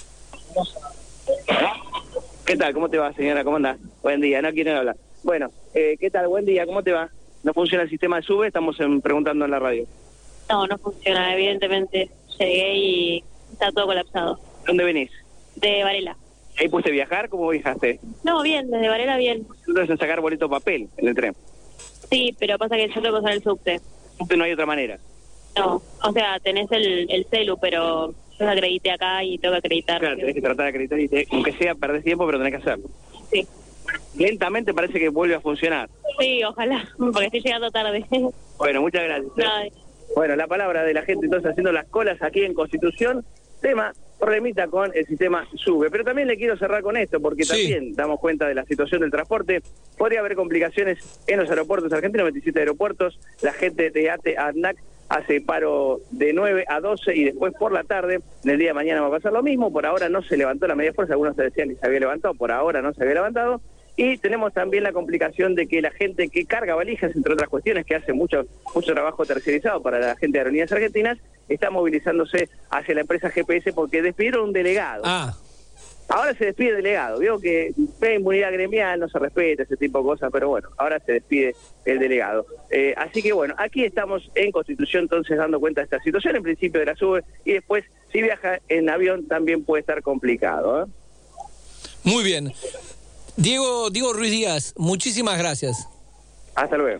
¿Qué tal? ¿Cómo te va, señora? ¿Cómo andás? Buen día, no quieren hablar. Bueno, ¿qué tal? Buen día, ¿cómo te va? ¿No funciona el sistema de SUBE? Estamos preguntando en la radio. No funciona, evidentemente. Llegué y está todo colapsado. ¿Dónde venís? De Varela. ¿Ahí pudiste viajar? ¿Cómo viajaste? No, bien, desde Varela bien. Entonces sacar boleto papel en el tren. Sí, pero pasa que yo tengo que usar el subte. ¿Subte no hay otra manera? No, o sea, tenés el celu, pero yo lo acredité acá y tengo que acreditar. Claro, tenés que tratar de acreditar y aunque sea perdés tiempo, pero tenés que hacerlo. Sí. Lentamente parece que vuelve a funcionar. Sí, ojalá, porque estoy llegando tarde. Bueno, muchas gracias. No. Bueno, la palabra de la gente entonces haciendo las colas aquí en Constitución. Tema problemita con el sistema SUBE. Pero también le quiero cerrar con esto, porque también damos cuenta de la situación del transporte. Podría haber complicaciones en los aeropuertos argentinos, 27 aeropuertos. La gente de ATE, ANAC, hace paro de 9 a 12 y después por la tarde. En el día de mañana va a pasar lo mismo. Por ahora no se levantó la media fuerza. Algunos decían que se había levantado, por ahora no se había levantado. Y tenemos también la complicación de que la gente que carga valijas, entre otras cuestiones, que hace mucho trabajo tercerizado para la gente de Aerolíneas Argentinas, está movilizándose hacia la empresa GPS porque despidieron un delegado. Ahora se despide el delegado. Veo que hay inmunidad gremial, no se respeta ese tipo de cosas, pero bueno, ahora se despide el delegado. Así que bueno, aquí estamos en Constitución entonces dando cuenta de esta situación, en principio de la SUBE, y después si viaja en avión también puede estar complicado. Muy bien. Diego Ruiz Díaz, muchísimas gracias. Hasta luego.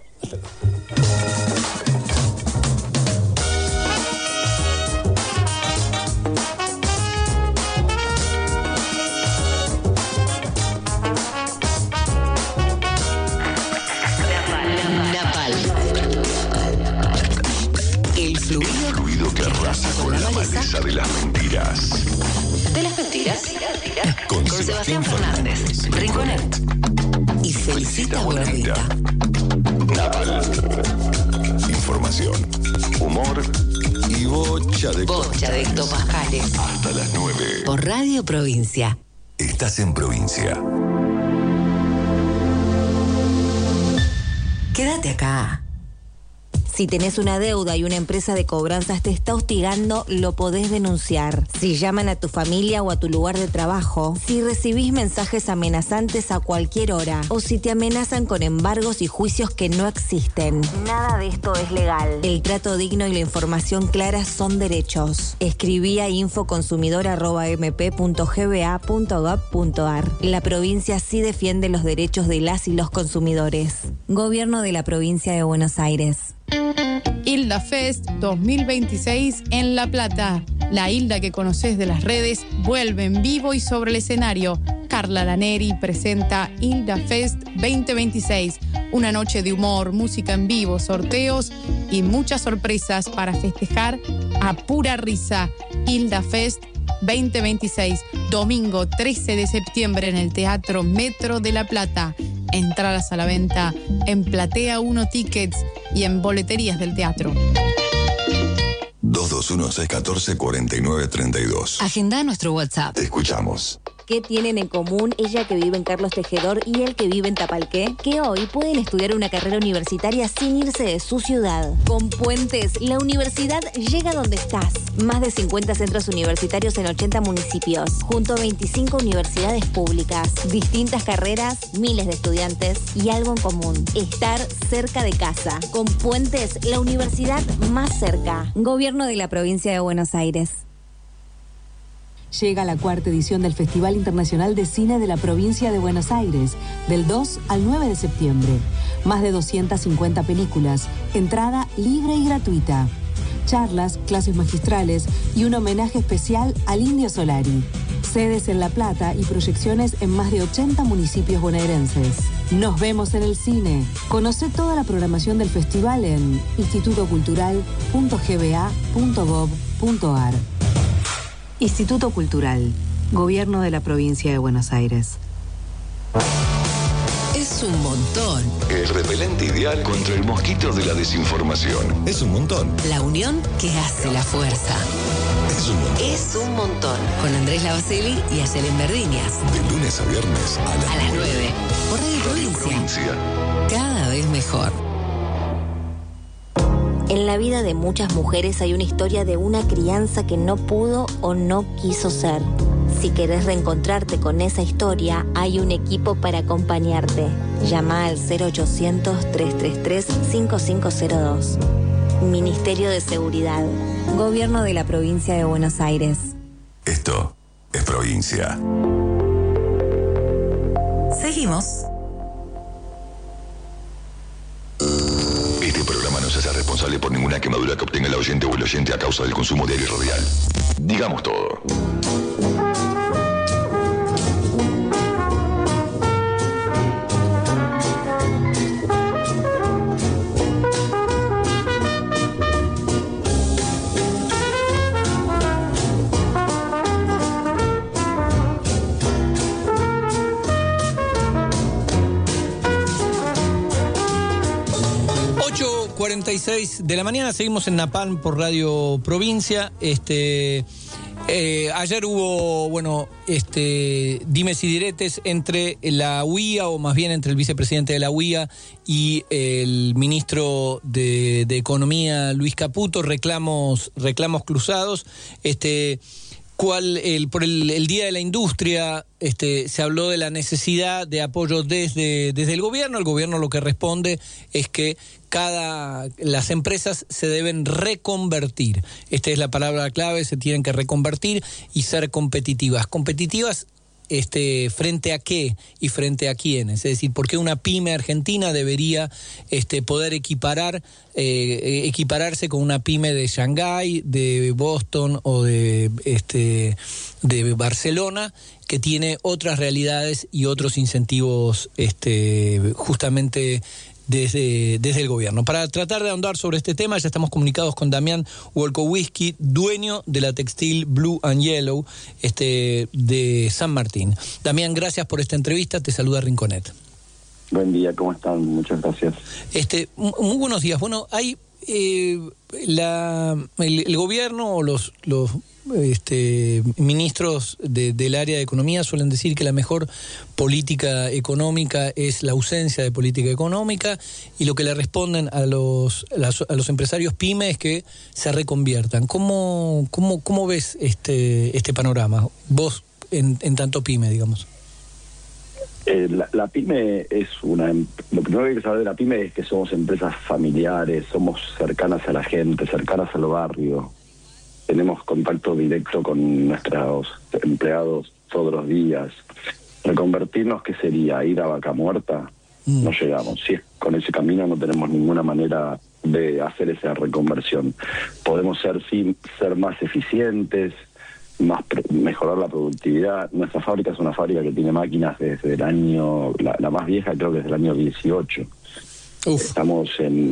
Napal. El fluido que arrasa con la maleza de las mentiras. de las mentiras. Con Sebastián Fernández, Rinconet y Felicita Buenavista. Napal. Información, humor y bocha de hectopascales. Hasta las 9. Por Radio Provincia. Estás en provincia. Quédate acá. Si tenés una deuda y una empresa de cobranzas te está hostigando, lo podés denunciar. Si llaman a tu familia o a tu lugar de trabajo, si recibís mensajes amenazantes a cualquier hora, o si te amenazan con embargos y juicios que no existen. Nada de esto es legal. El trato digno y la información clara son derechos. Escribí a info consumidor@mp.gba.gov.ar. La provincia sí defiende los derechos de las y los consumidores. Gobierno de la Provincia de Buenos Aires. Hilda Fest 2026 en La Plata. La Hilda que conocés de las redes vuelve en vivo y sobre el escenario. Carla Laneri presenta Hilda Fest 2026. Una noche de humor, música en vivo, sorteos y muchas sorpresas para festejar a pura risa. Hilda Fest 2026, domingo 13 de septiembre en el Teatro Metro de La Plata. Entradas a la venta en Platea 1 Tickets y en boleterías del teatro. 221-614-4932. Agenda nuestro WhatsApp. Te escuchamos. ¿Qué tienen en común ella que vive en Carlos Tejedor y él que vive en Tapalqué? Que hoy pueden estudiar una carrera universitaria sin irse de su ciudad. Con Puentes, la universidad llega donde estás. Más de 50 centros universitarios en 80 municipios, junto a 25 universidades públicas. Distintas carreras, miles de estudiantes y algo en común: estar cerca de casa. Con Puentes, la universidad más cerca. Gobierno de la Provincia de Buenos Aires. Llega la cuarta edición del Festival Internacional de Cine de la Provincia de Buenos Aires, del 2 al 9 de septiembre. Más de 250 películas, entrada libre y gratuita. Charlas, clases magistrales y un homenaje especial al Indio Solari. Sedes en La Plata y proyecciones en más de 80 municipios bonaerenses. Nos vemos en el cine. Conoce toda la programación del festival en institutocultural.gba.gov.ar. Instituto Cultural, Gobierno de la Provincia de Buenos Aires. Es un montón. El repelente ideal contra el mosquito de la desinformación. Es un montón. La unión que hace la fuerza. Es un montón. Es un montón. Con Andrés Lavacelli y Ayelen Verdiñas. De lunes a viernes a las 9. Por Radio Provincia. Cada vez mejor. En la vida de muchas mujeres hay una historia de una crianza que no pudo o no quiso ser. Si querés reencontrarte con esa historia, hay un equipo para acompañarte. Llama al 0800-333-5502. Ministerio de Seguridad. Gobierno de la Provincia de Buenos Aires. Esto es provincia. Seguimos. Este programa no se hace responsable por ninguna quemadura que obtenga el oyente o el oyente a causa del consumo de aire radial. Digamos todo. 9:46 de la mañana, seguimos en Napalm por Radio Provincia. Ayer hubo, dimes y diretes entre la UIA, o más bien entre el vicepresidente de la UIA y el ministro de Economía, Luis Caputo, reclamos cruzados. Por el Día de la Industria se habló de la necesidad de apoyo desde el gobierno. El gobierno lo que responde es que las empresas se deben reconvertir. Esta es la palabra clave, se tienen que reconvertir y ser competitivas. ¿Competitivas frente a qué y frente a quiénes? Es decir, ¿por qué una pyme argentina debería poder equipararse con una pyme de Shanghái, de Boston o de Barcelona, que tiene otras realidades y otros incentivos justamente desde el gobierno? Para tratar de ahondar sobre este tema, ya estamos comunicados con Damián Wolkowski, dueño de la textil Blue and Yellow de San Martín. Damián, gracias por esta entrevista. Te saluda Rinconet. Buen día, ¿cómo están? Muchas gracias. Muy buenos días. Bueno, hay el gobierno o los ministros del área de economía suelen decir que la mejor política económica es la ausencia de política económica, y lo que le responden a los empresarios pyme es que se reconviertan. ¿Cómo ves este panorama? Vos en tanto pyme, digamos. La pyme es lo primero que hay que saber de la pyme es que somos empresas familiares, somos cercanas a la gente, cercanas al barrio. Tenemos contacto directo con nuestros empleados todos los días. Reconvertirnos, ¿qué sería? ¿Ir a vaca muerta? No llegamos. Si es con ese camino, no tenemos ninguna manera de hacer esa reconversión. Podemos ser más eficientes, mejorar la productividad. Nuestra fábrica es una fábrica que tiene máquinas desde el año, la más vieja creo que es del año 18. Uf. Estamos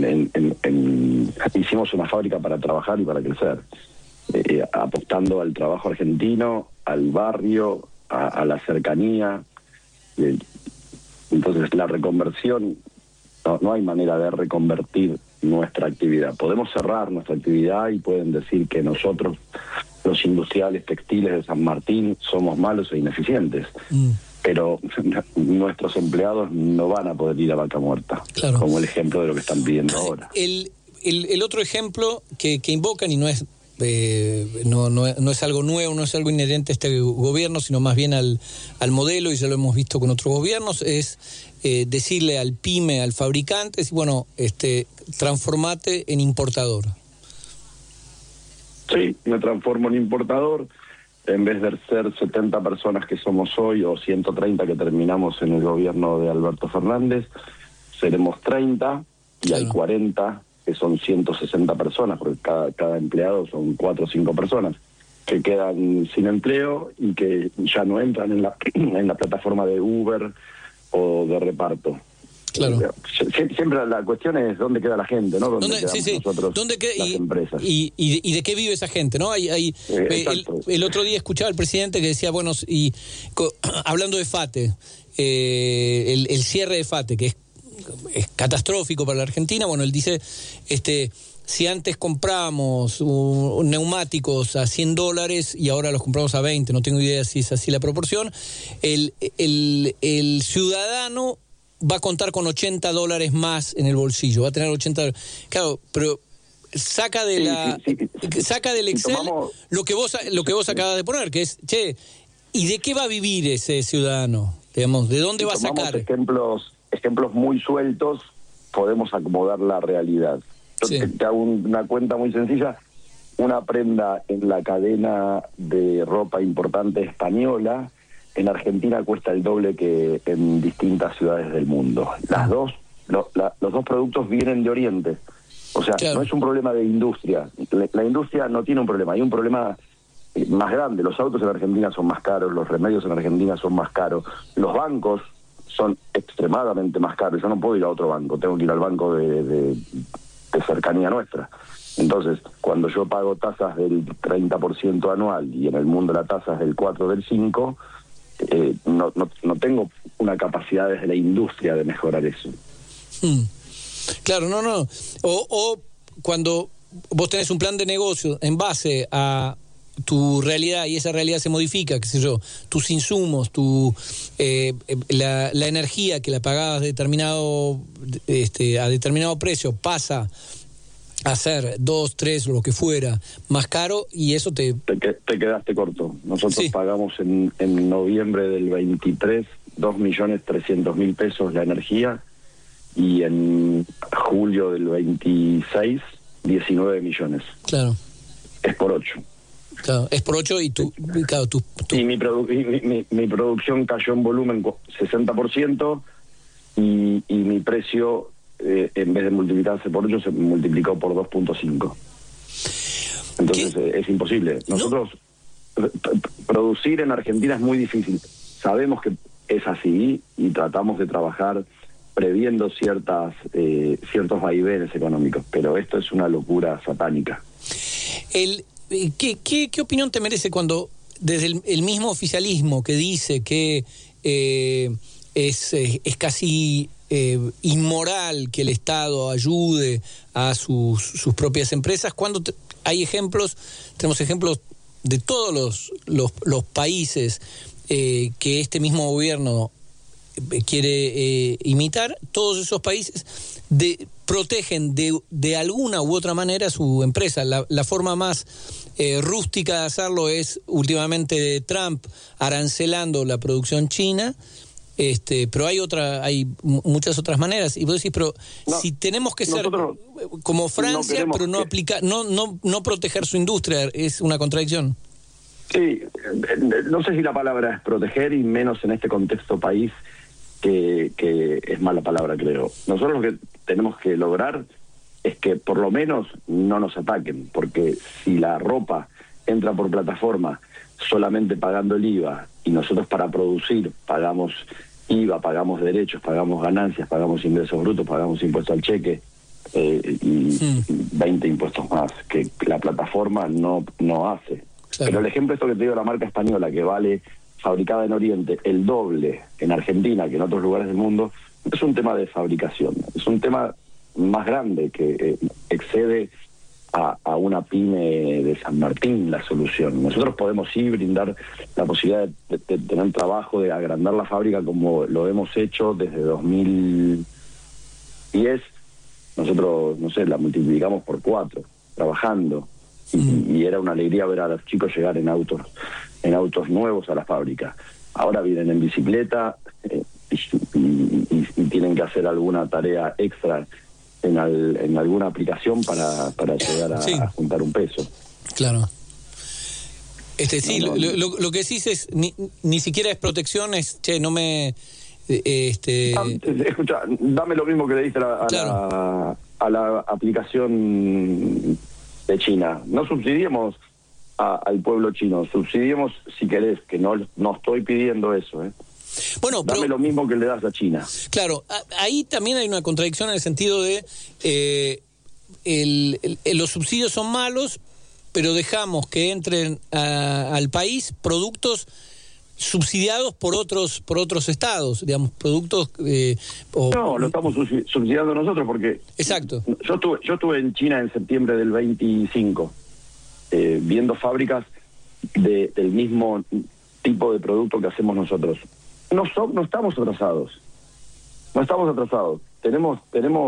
hicimos una fábrica para trabajar y para crecer. Apostando al trabajo argentino, al barrio, a la cercanía. Entonces la reconversión, no hay manera de reconvertir nuestra actividad. Podemos cerrar nuestra actividad y pueden decir que nosotros, los industriales textiles de San Martín, somos malos e ineficientes. Pero nuestros empleados no van a poder ir a vaca muerta, claro, como el ejemplo de lo que están pidiendo ahora. El otro ejemplo que invocan, y no es algo nuevo, no es algo inherente a este gobierno, sino más bien al modelo, y ya lo hemos visto con otros gobiernos, es decirle al pyme, al fabricante, transformate en importador. Sí, me transformo en importador. En vez de ser 70 personas que somos hoy, o 130 que terminamos en el gobierno de Alberto Fernández, seremos 30, y claro, hay 40 que son 160 personas, porque cada empleado son 4 o 5 personas que quedan sin empleo y que ya no entran en la plataforma de Uber o de reparto. Claro. Siempre la cuestión es dónde queda la gente, ¿no? ¿Dónde quedamos nosotros, ¿dónde las empresas? Y de qué vive esa gente, ¿no? El otro día escuchaba al presidente que decía, hablando de FATE, el cierre de FATE, que es catastrófico para la Argentina. Bueno, él dice, si antes comprábamos neumáticos a $100 y ahora los compramos a 20, no tengo idea si es así la proporción, el ciudadano va a contar con $80 más en el bolsillo, va a tener $80. Claro, pero saca del Excel lo que vos acabas de poner, que es, ¿y de qué va a vivir ese ciudadano? Digamos, ¿de dónde va a sacar? Ejemplos muy sueltos, podemos acomodar la realidad. Yo te hago una cuenta muy sencilla. Una prenda en la cadena de ropa importante española, en Argentina cuesta el doble que en distintas ciudades del mundo. Los dos productos vienen de Oriente. O sea, claro, no es un problema de industria. La industria no tiene un problema, hay un problema más grande. Los autos en Argentina son más caros, los remedios en Argentina son más caros, los bancos son extremadamente más caros. Yo no puedo ir a otro banco, tengo que ir al banco de cercanía nuestra. Entonces, cuando yo pago tasas del 30% anual y en el mundo la tasa es del 4, del 5, no tengo una capacidad desde la industria de mejorar eso. Claro, no. O cuando vos tenés un plan de negocio en base a tu realidad y esa realidad se modifica, qué sé yo, tus insumos, la energía que la pagabas a determinado precio pasa a ser 2, 3 o lo que fuera más caro, y eso te quedaste corto. Nosotros pagamos en noviembre del 23 2.300.000 pesos la energía, y en julio del 26 19 millones. Claro. Es por 8. Claro, es por 8 y tú... Claro, Y mi producción cayó en volumen 60%, y mi precio, en vez de multiplicarse por 8, se multiplicó por 2.5. Entonces es imposible. Nosotros, producir en Argentina es muy difícil. Sabemos que es así y tratamos de trabajar previendo ciertos vaivenes económicos, pero esto es una locura satánica. ¿Qué opinión te merece cuando desde el mismo oficialismo que dice que es casi inmoral que el Estado ayude a sus propias empresas, cuando hay tenemos ejemplos de todos los países que este mismo gobierno quiere imitar? Todos esos países protegen de alguna u otra manera su empresa. La forma más rústica de hacerlo es últimamente Trump arancelando la producción china, pero hay muchas otras maneras, y vos decís, pero si tenemos que ser como Francia, pero no aplicar, no proteger su industria, es una contradicción. Sí, no sé si la palabra es proteger, y menos en este contexto país, que es mala palabra, creo. Nosotros lo que tenemos que lograr es que por lo menos no nos ataquen, porque si la ropa entra por plataforma solamente pagando el IVA, y nosotros para producir pagamos IVA, pagamos derechos, pagamos ganancias, pagamos ingresos brutos, pagamos impuesto al cheque, y 20 impuestos más que la plataforma no hace. Claro. Pero el ejemplo esto que te digo, la marca española, que vale, fabricada en Oriente, el doble en Argentina que en otros lugares del mundo, es un tema de fabricación, es un tema más grande que excede a una pyme de San Martín la solución. Nosotros podemos brindar la posibilidad de tener trabajo, de agrandar la fábrica como lo hemos hecho desde 2010. Nosotros, no sé, la multiplicamos por 4 trabajando, y era una alegría ver a los chicos llegar en autos nuevos a la fábrica. Ahora vienen en bicicleta y tienen que hacer alguna tarea extra en alguna aplicación para llegar a juntar un peso. Claro. Lo que decís es ni siquiera es protección, es no me escucha, dame lo mismo que le diste a la aplicación de China. No subsidiemos al pueblo chino, subsidiemos si querés, que no estoy pidiendo eso, Bueno, dame lo mismo que le das a China. Claro, ahí también hay una contradicción en el sentido de los subsidios son malos, pero dejamos que entren al país productos subsidiados por otros estados, digamos, productos no, lo estamos subsidiando nosotros, porque exacto. Yo estuve en China en septiembre del 25 viendo fábricas del mismo tipo de producto que hacemos nosotros. No estamos atrasados. Tenemos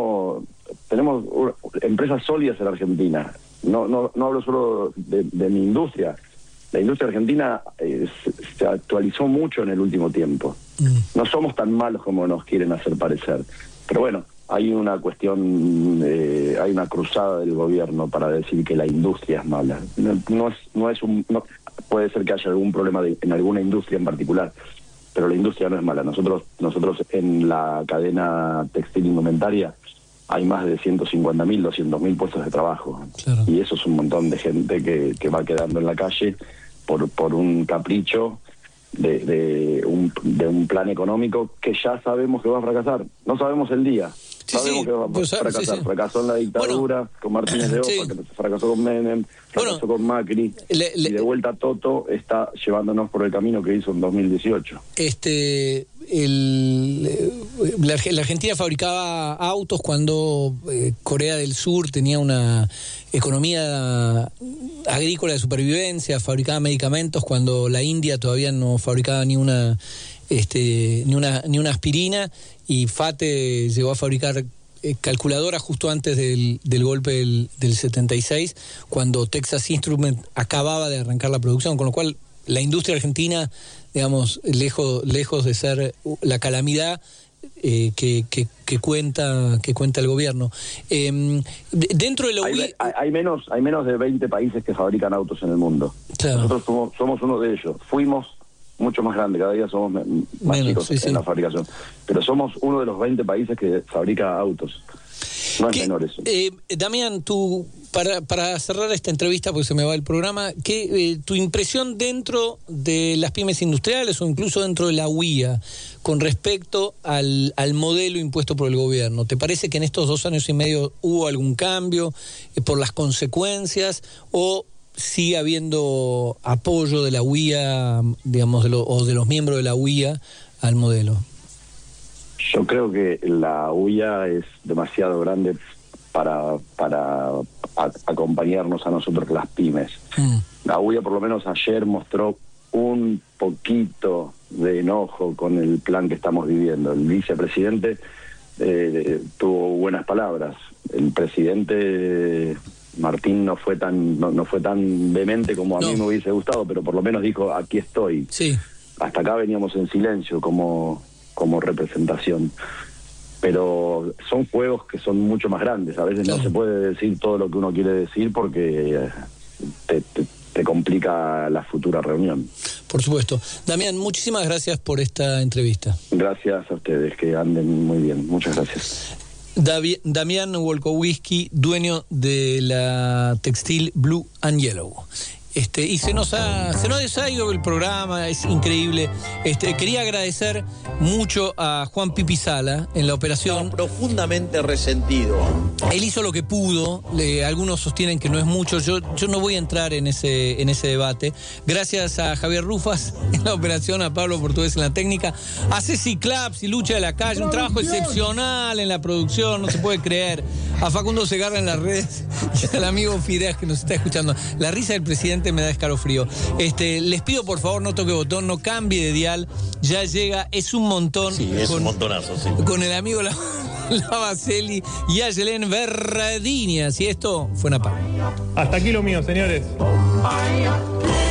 empresas sólidas en Argentina. No hablo solo de mi industria. La industria argentina se actualizó mucho en el último tiempo. No somos tan malos como nos quieren hacer parecer. Pero bueno, hay una cuestión, hay una cruzada del gobierno para decir que la industria es mala. No puede ser que haya algún problema en alguna industria en particular, pero la industria no es mala. Nosotros en la cadena textil indumentaria hay más de 150.000, 200.000 puestos de trabajo. Claro. Y eso es un montón de gente que va quedando en la calle por un capricho de un plan económico que ya sabemos que va a fracasar. No sabemos el día. sabemos que va a fracasar. sí. Fracasó en la dictadura con Martínez de Oca, que fracasó con Menem, fracasó con Macri, y de vuelta Toto está llevándonos por el camino que hizo en 2018. La Argentina fabricaba autos cuando Corea del Sur tenía una economía agrícola de supervivencia, fabricaba medicamentos cuando la India todavía no fabricaba ni una aspirina, y FATE llegó a fabricar calculadoras justo antes del golpe del 76, cuando Texas Instruments acababa de arrancar la producción, con lo cual la industria argentina, digamos, lejos de ser la calamidad que cuenta el gobierno. Dentro de la UI... hay menos de 20 países que fabrican autos en el mundo. Claro. Nosotros somos uno de ellos. Fuimos mucho más grande, cada día somos más chicos en la fabricación. Pero somos uno de los 20 países que fabrica autos. No es menor eso. Damián, tú, para cerrar esta entrevista, porque se me va el programa, tu impresión dentro de las pymes industriales o incluso dentro de la UIA con respecto al modelo impuesto por el gobierno. ¿Te parece que en estos 2 años y medio hubo algún cambio por las consecuencias, o sigue habiendo apoyo de la UIA, digamos, o de los miembros de la UIA al modelo? Yo creo que la UIA es demasiado grande para acompañarnos a nosotros las pymes. La UIA por lo menos ayer mostró un poquito de enojo con el plan que estamos viviendo. El vicepresidente tuvo buenas palabras. El presidente Martín no fue tan vehemente como a mí me hubiese gustado, pero por lo menos dijo, aquí estoy. Sí. Hasta acá veníamos en silencio como representación. Pero son juegos que son mucho más grandes. A veces no se puede decir todo lo que uno quiere decir porque te complica la futura reunión. Por supuesto. Damián, muchísimas gracias por esta entrevista. Gracias a ustedes, que anden muy bien. Muchas gracias. Damián Wolkowski, dueño de la textil Blue and Yellow. Y se nos ha ido el programa, es increíble. Quería agradecer mucho a Juan Pipi Sala en la operación. Profundamente resentido. Él hizo lo que pudo. Algunos sostienen que no es mucho. Yo no voy a entrar en ese debate. Gracias a Javier Rufas en la operación, a Pablo Portugués en la técnica, a Ceci Claps y Lucha de la Calle, un trabajo excepcional en la producción, no se puede creer. A Facundo Segarra en las redes y al amigo Fideas que nos está escuchando. La risa del presidente me da escalofrío. Les pido por favor no toque botón, no cambie de dial, ya llega, es un montón. Sí, es un montonazo, sí. Con el amigo Lavacelli y a Yelén Berradinias, y esto fue una paz. Hasta aquí lo mío, señores.